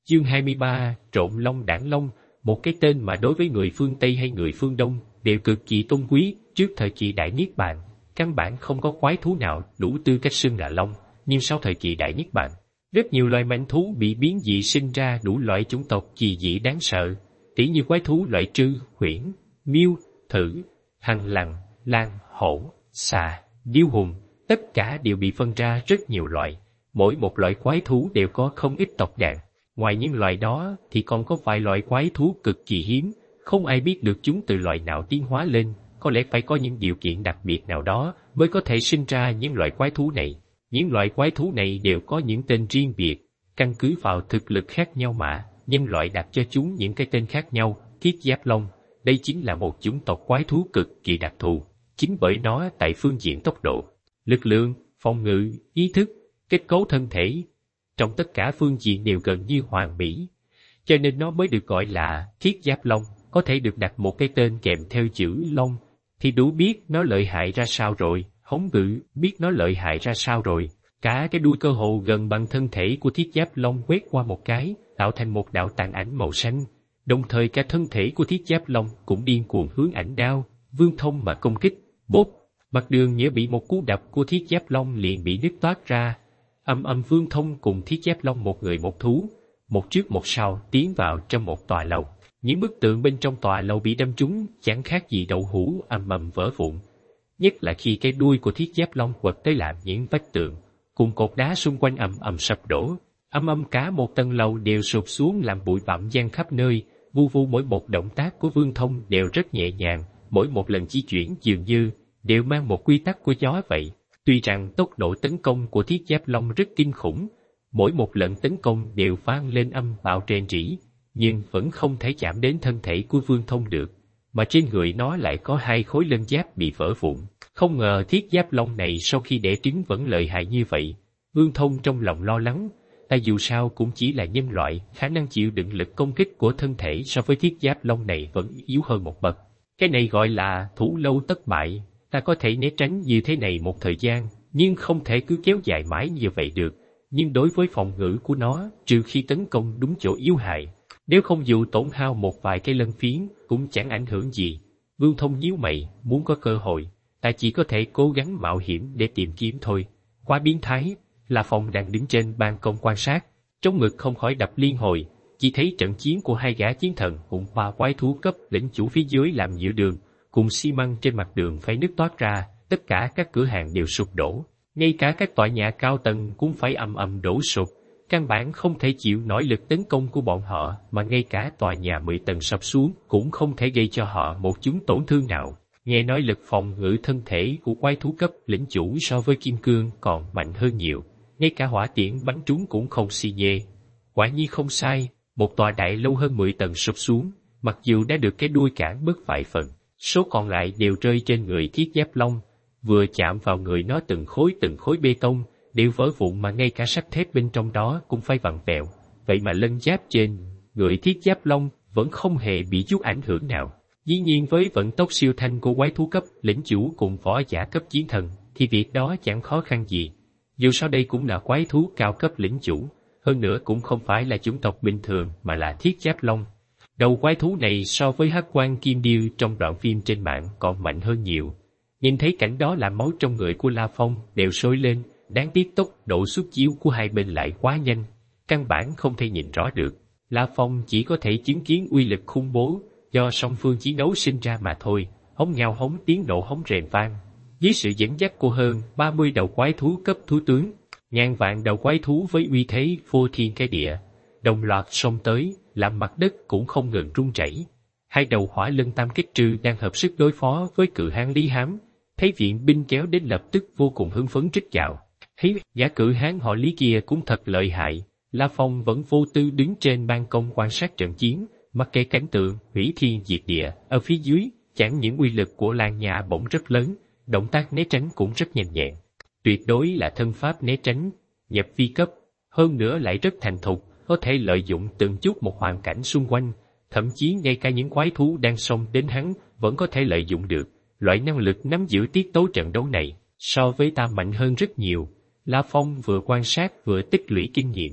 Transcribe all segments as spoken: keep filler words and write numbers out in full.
Chương hai mươi ba, Trộn Long Đảng Long, một cái tên mà đối với người phương Tây hay người phương Đông đều cực kỳ tôn quý. Trước thời kỳ Đại Niết Bàn, căn bản không có quái thú nào đủ tư cách xưng là Long, nhưng sau thời kỳ Đại Niết Bàn, rất nhiều loài mãnh thú bị biến dị sinh ra đủ loại chủng tộc kỳ dị đáng sợ, tỉ như quái thú loại trư, huyễn, miêu, thử, hằng lằn, lang, hổ, xà, điêu hùng, tất cả đều bị phân ra rất nhiều loại. Mỗi một loại quái thú đều có không ít tộc đàn. Ngoài những loài đó thì còn có vài loại quái thú cực kỳ hiếm, không ai biết được chúng từ loài nào tiến hóa lên, có lẽ phải có những điều kiện đặc biệt nào đó mới có thể sinh ra những loại quái thú này. Những loại quái thú này đều có những tên riêng biệt, căn cứ vào thực lực khác nhau mà nhân loại đặt cho chúng những cái tên khác nhau. Thiết giáp long, đây chính là một chủng tộc quái thú cực kỳ đặc thù, chính bởi nó tại phương diện tốc độ, lực lượng, phòng ngự, ý thức, kết cấu thân thể, trong tất cả phương diện đều gần như hoàn mỹ, cho nên nó mới được gọi là thiết giáp long. Có thể được đặt một cái tên kèm theo chữ long thì đủ biết nó lợi hại ra sao rồi. Hống ngự biết nó lợi hại ra sao rồi. Cả cái đuôi cơ hồ gần bằng thân thể của thiết giáp long quét qua một cái, tạo thành một đạo tàn ảnh màu xanh. Đồng thời cả thân thể của thiết giáp long cũng điên cuồng hướng ảnh đao, Vương Thông mà công kích. Bốp! Mặt đường nghĩa bị một cú đập của thiết giáp long liền bị nứt toát ra. Âm âm Vương Thông cùng thiết giáp long một người một thú, một trước một sau tiến vào trong một tòa lầu. Những bức tượng bên trong tòa lầu bị đâm trúng chẳng khác gì đậu hũ, ầm ầm vỡ vụn. Nhất là khi cái đuôi của thiết giáp long quật tới làm những vách tượng cùng cột đá xung quanh ầm ầm sập đổ. Âm âm cả một tầng lầu đều sụp xuống làm bụi bặm giăng khắp nơi. Vu vu mỗi một động tác của Vương Thông đều rất nhẹ nhàng, mỗi một lần di chuyển dường như đều mang một quy tắc của gió vậy. Tuy rằng tốc độ tấn công của thiết giáp long rất kinh khủng, mỗi một lần tấn công đều vang lên âm bạo rền rĩ, nhưng vẫn không thể chạm đến thân thể của Vương Thông được, mà trên người nó lại có hai khối lân giáp bị vỡ vụn. Không ngờ thiết giáp long này sau khi đẻ trứng vẫn lợi hại như vậy. Vương Thông trong lòng lo lắng, tại dù sao cũng chỉ là nhân loại, khả năng chịu đựng lực công kích của thân thể so với thiết giáp long này vẫn yếu hơn một bậc. Cái này gọi là thủ lâu tất bại. Ta có thể né tránh như thế này một thời gian, nhưng không thể cứ kéo dài mãi như vậy được. Nhưng đối với phòng ngự của nó, trừ khi tấn công đúng chỗ yếu hại, nếu không dù tổn hao một vài cây lân phiến cũng chẳng ảnh hưởng gì. Vương Thông nhíu mày, muốn có cơ hội, ta chỉ có thể cố gắng mạo hiểm để tìm kiếm thôi. Quá biến thái. La Phong đang đứng trên ban công quan sát, trong ngực không khỏi đập liên hồi, chỉ thấy trận chiến của hai gã chiến thần cùng ba quái thú cấp lĩnh chủ phía dưới làm giữa đường, cùng xi măng trên mặt đường phải nứt toát ra, tất cả các cửa hàng đều sụp đổ, ngay cả các tòa nhà cao tầng cũng phải ầm ầm đổ sụp. Căn bản không thể chịu nổi lực tấn công của bọn họ, mà ngay cả tòa nhà mười tầng sập xuống cũng không thể gây cho họ một chút tổn thương nào. Nghe nói lực phòng ngự thân thể của quái thú cấp lĩnh chủ so với kim cương còn mạnh hơn nhiều, ngay cả hỏa tiễn bắn trúng cũng không xi nhê. Quả nhiên không sai, một tòa đại lâu hơn mười tầng sụp xuống, mặc dù đã được cái đuôi cản bớt vài phần, số còn lại đều rơi trên người thiết giáp long. Vừa chạm vào người nó từng khối từng khối bê tông đều vỡ vụn, mà ngay cả sắt thép bên trong đó cũng phải vặn vẹo. Vậy mà lân giáp trên người thiết giáp long vẫn không hề bị chút ảnh hưởng nào. Dĩ nhiên với vận tốc siêu thanh của quái thú cấp lĩnh chủ cùng võ giả cấp chiến thần thì việc đó chẳng khó khăn gì. Dù sao đây cũng là quái thú cao cấp lĩnh chủ, hơn nữa cũng không phải là chủng tộc bình thường mà là thiết giáp long. Đầu quái thú này so với hắc quan kim điêu trong đoạn phim trên mạng còn mạnh hơn nhiều. Nhìn thấy cảnh đó làm máu trong người của La Phong đều sôi lên, đáng tiếc tốc độ xuất chiếu của hai bên lại quá nhanh, căn bản không thể nhìn rõ được. La Phong chỉ có thể chứng kiến uy lực khủng bố do song phương chiến đấu sinh ra mà thôi. Hống ngao hống tiếng nổ hống rền vang, dưới sự dẫn dắt của hơn ba mươi đầu quái thú cấp thú tướng, ngàn vạn đầu quái thú với uy thế phô thiên cái địa, đồng loạt xông tới, làm mặt đất cũng không ngừng rung rẩy. Hai đầu hỏa lân tam kích trư đang hợp sức đối phó với cự hán Lý Hám, thấy viện binh kéo đến lập tức vô cùng hưng phấn rít gào. Hí, gã cự hán họ Lý kia cũng thật lợi hại. La Phong vẫn vô tư đứng trên ban công quan sát trận chiến, mặc kệ cảnh tượng hủy thiên diệt địa ở phía dưới. Chẳng những uy lực của Lan Nhã bổng rất lớn, động tác né tránh cũng rất nhanh nhẹn, tuyệt đối là thân pháp né tránh nhập vi cấp, hơn nữa lại rất thành thục, có thể lợi dụng từng chút một hoàn cảnh xung quanh, thậm chí ngay cả những quái thú đang xông đến hắn vẫn có thể lợi dụng được. Loại năng lực nắm giữ tiết tấu trận đấu này so với ta mạnh hơn rất nhiều. La Phong vừa quan sát vừa tích lũy kinh nghiệm,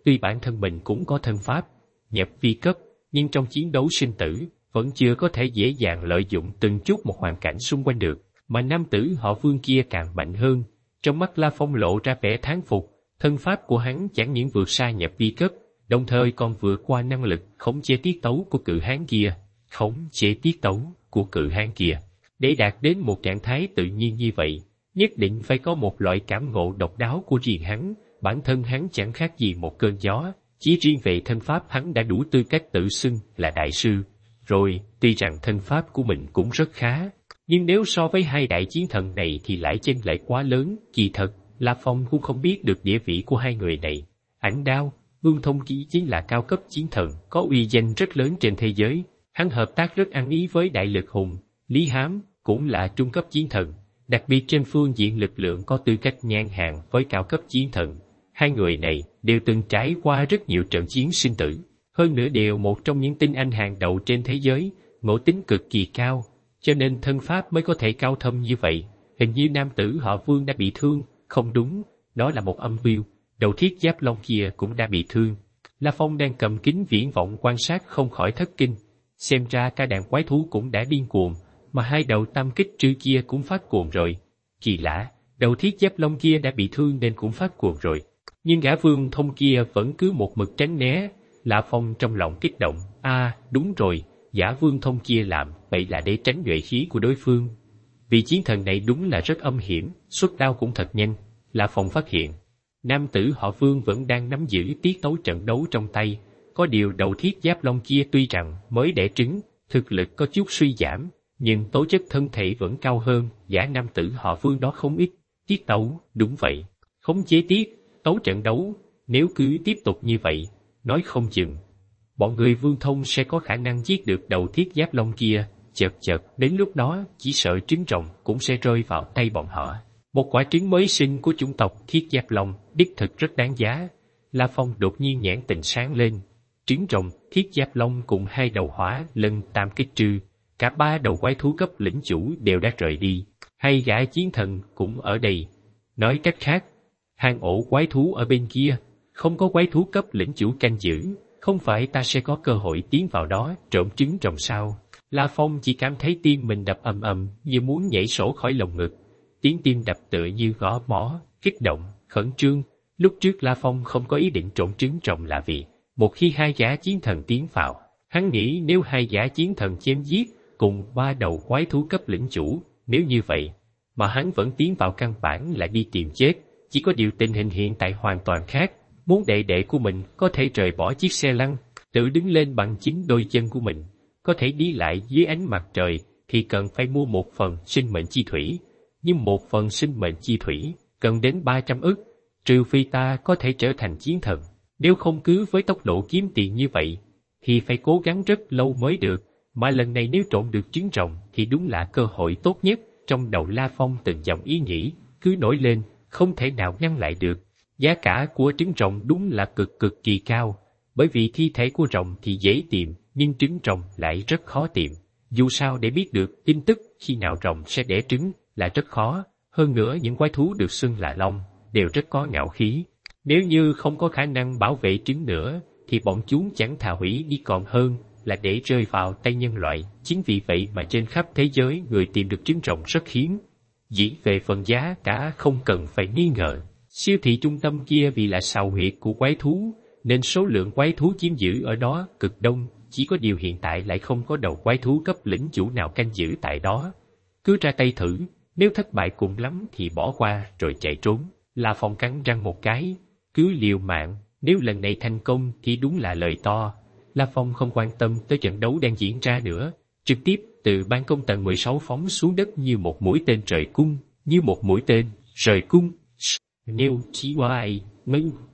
Tuy bản thân mình cũng có thân pháp, nhập vi cấp, nhưng trong chiến đấu sinh tử, vẫn chưa có thể dễ dàng lợi dụng từng chút một hoàn cảnh xung quanh được, mà nam tử họ Vương kia càng mạnh hơn. Trong mắt La Phong lộ ra vẻ thán phục, thân pháp của hắn chẳng những vượt xa nhập vi cấp, đồng thời còn vượt qua năng lực khống chế tiết tấu của cự hán kia. Khống chế tiết tấu của cự hán kia. Để đạt đến một trạng thái tự nhiên như vậy, nhất định phải có một loại cảm ngộ độc đáo của riêng hắn, bản thân hắn chẳng khác gì một cơn gió, chỉ riêng về thân pháp hắn đã đủ tư cách tự xưng là đại sư. Rồi, tuy rằng thân pháp của mình cũng rất khá, nhưng nếu so với hai đại chiến thần này thì lại chênh lệch quá lớn. Kỳ thật, La Phong cũng không biết được địa vị của hai người này. Ảnh Đao, Vương Thông Chí chính là cao cấp chiến thần, có uy danh rất lớn trên thế giới. Hắn hợp tác rất ăn ý với Đại Lực Hùng. Lý Hám cũng là trung cấp chiến thần, đặc biệt trên phương diện lực lượng có tư cách ngang hàng với cao cấp chiến thần. Hai người này đều từng trải qua rất nhiều trận chiến sinh tử, hơn nữa đều một trong những tinh anh hàng đầu trên thế giới, ngộ tính cực kỳ cao, cho nên thân pháp mới có thể cao thâm như vậy. Hình như nam tử họ Vương đã bị thương, không đúng, đó là một âm mưu. Đầu thiết giáp long kia cũng đã bị thương. La Phong đang cầm kính viễn vọng quan sát không khỏi thất kinh, xem ra cả đàn quái thú cũng đã điên cuồng, mà hai đầu tam kích trư kia cũng phát cuồng rồi. Kỳ lạ, đầu thiết giáp long kia đã bị thương nên cũng phát cuồng rồi. Nhưng gã Vương Thông kia vẫn cứ một mực tránh né. La Phong trong lòng kích động, a à, đúng rồi, gã Vương Thông kia làm vậy là để tránh nhuệ khí của đối phương. Vì chiến thần này đúng là rất âm hiểm, xuất đao cũng thật nhanh. La Phong phát hiện, nam tử họ Vương vẫn đang nắm giữ tiết tấu trận đấu trong tay. Có điều đầu thiết giáp long kia tuy rằng mới đẻ trứng, thực lực có chút suy giảm, nhưng tố chất thân thể vẫn cao hơn gã nam tử họ Vương đó không ít. Tiết tấu, đúng vậy, khống chế tiết tấu trận đấu, nếu cứ tiếp tục như vậy, nói không chừng bọn người Vương Thông sẽ có khả năng giết được đầu thiết giáp long kia. Chợt chợt, đến lúc đó chỉ sợ trứng rồng cũng sẽ rơi vào tay bọn họ. Một quả trứng mới sinh của chủng tộc thiết giáp long đích thực rất đáng giá. La Phong đột nhiên nhãn tình sáng lên. Trứng rồng, thiết giáp long cùng hai đầu hỏa lân tam kích trư, cả ba đầu quái thú cấp lĩnh chủ đều đã rời đi. Hai gã chiến thần cũng ở đây. Nói cách khác, hang ổ quái thú ở bên kia, không có quái thú cấp lĩnh chủ canh giữ, không phải ta sẽ có cơ hội tiến vào đó trộm trứng rồng sao? La Phong chỉ cảm thấy tim mình đập ầm ầm như muốn nhảy sổ khỏi lồng ngực, tiếng tim đập tựa như gõ mõ, kích động, khẩn trương. Lúc trước La Phong không có ý định trộm trứng rồng là vì, một khi hai gã chiến thần tiến vào, hắn nghĩ nếu hai gã chiến thần chém giết cùng ba đầu quái thú cấp lĩnh chủ, nếu như vậy, mà hắn vẫn tiến vào căn bản là đi tìm chết. Chỉ có điều tình hình hiện tại hoàn toàn khác, muốn đệ đệ của mình có thể rời bỏ chiếc xe lăn, tự đứng lên bằng chính đôi chân của mình, có thể đi lại dưới ánh mặt trời, thì cần phải mua một phần sinh mệnh chi thủy. Nhưng một phần sinh mệnh chi thủy cần đến ba trăm ức, trừ phi ta có thể trở thành chiến thần. Nếu không cứ với tốc độ kiếm tiền như vậy, thì phải cố gắng rất lâu mới được, mà lần này nếu trộn được trứng rồng thì đúng là cơ hội tốt nhất. Trong đầu La Phong từng dòng ý nghĩ cứ nổi lên, không thể nào ngăn lại được. Giá cả của trứng rồng đúng là cực cực kỳ cao, bởi vì thi thể của rồng thì dễ tìm, nhưng trứng rồng lại rất khó tìm. Dù sao để biết được tin tức khi nào rồng sẽ đẻ trứng là rất khó, hơn nữa những quái thú được xưng là long đều rất có ngạo khí. Nếu như không có khả năng bảo vệ trứng nữa, thì bọn chúng chẳng thà hủy đi còn hơn là để rơi vào tay nhân loại. Chính vì vậy mà trên khắp thế giới người tìm được trứng rồng rất hiếm. Dĩ về phần giá cả không cần phải nghi ngờ. Siêu thị trung tâm kia vì là sào huyệt của quái thú, nên số lượng quái thú chiếm giữ ở đó cực đông, chỉ có điều hiện tại lại không có đầu quái thú cấp lĩnh chủ nào canh giữ tại đó. Cứ ra tay thử, nếu thất bại cùng lắm thì bỏ qua rồi chạy trốn. La Phong cắn răng một cái, cứ liều mạng, nếu lần này thành công thì đúng là lời to. La Phong không quan tâm tới trận đấu đang diễn ra nữa, trực tiếp từ ban công tầng mười sáu phóng xuống đất như một mũi tên rời cung, như một mũi tên rời cung. Nếu chỉ hoài, ngưng